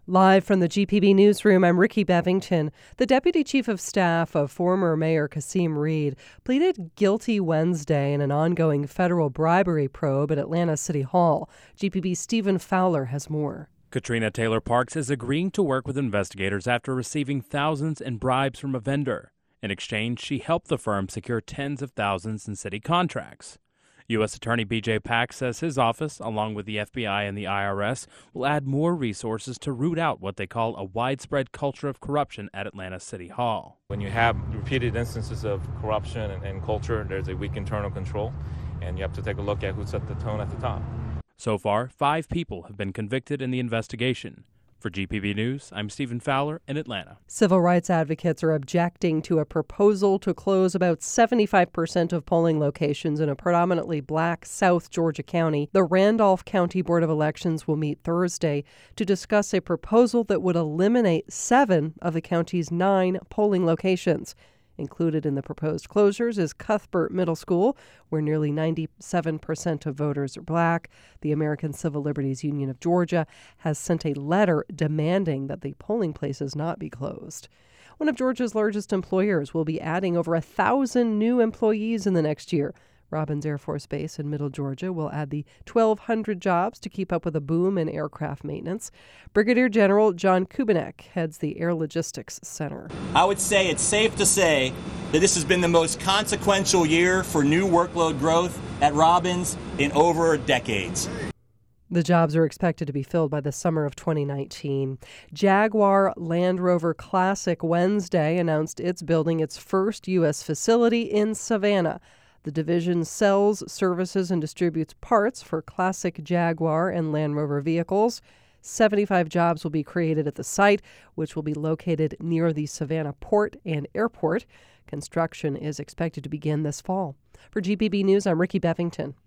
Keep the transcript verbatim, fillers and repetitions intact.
Live from the G P B newsroom, I'm Ricky Bevington. The deputy chief of staff of former Mayor Kasim Reed pleaded guilty Wednesday in an ongoing federal bribery probe at Atlanta City Hall. G P B's Stephen Fowler has more. Katrina Taylor Parks is agreeing to work with investigators after receiving thousands in bribes from a vendor. In exchange, she helped the firm secure tens of thousands in city contracts. U S. Attorney B J Pak says his office, along with the F B I and the I R S, will add more resources to root out what they call a widespread culture of corruption at Atlanta City Hall. When you have repeated instances of corruption and, and culture, there's a weak internal control, and you have to take a look at who set the tone at the top. So far, five people have been convicted in the investigation. For G P B News, I'm Stephen Fowler in Atlanta. Civil rights advocates are objecting to a proposal to close about seventy-five percent of polling locations in a predominantly black South Georgia county. The Randolph County Board of Elections will meet Thursday to discuss a proposal that would eliminate seven of the county's nine polling locations. Included in the proposed closures is Cuthbert Middle School, where nearly ninety-seven percent of voters are black. The American Civil Liberties Union of Georgia has sent a letter demanding that the polling places not be closed. One of Georgia's largest employers will be adding over a thousand new employees in the next year. Robins Air Force Base in Middle Georgia will add the twelve hundred jobs to keep up with a boom in aircraft maintenance. Brigadier General John Kubinek heads the Air Logistics Center. I would say it's safe to say that this has been the most consequential year for new workload growth at Robins in over decades. The jobs are expected to be filled by the summer of twenty nineteen. Jaguar Land Rover Classic Wednesday announced it's building its first U S facility in Savannah. The division sells, services, and distributes parts for classic Jaguar and Land Rover vehicles. seventy-five jobs will be created at the site, which will be located near the Savannah Port and Airport. Construction is expected to begin this fall. For G P B News, I'm Ricky Bevington.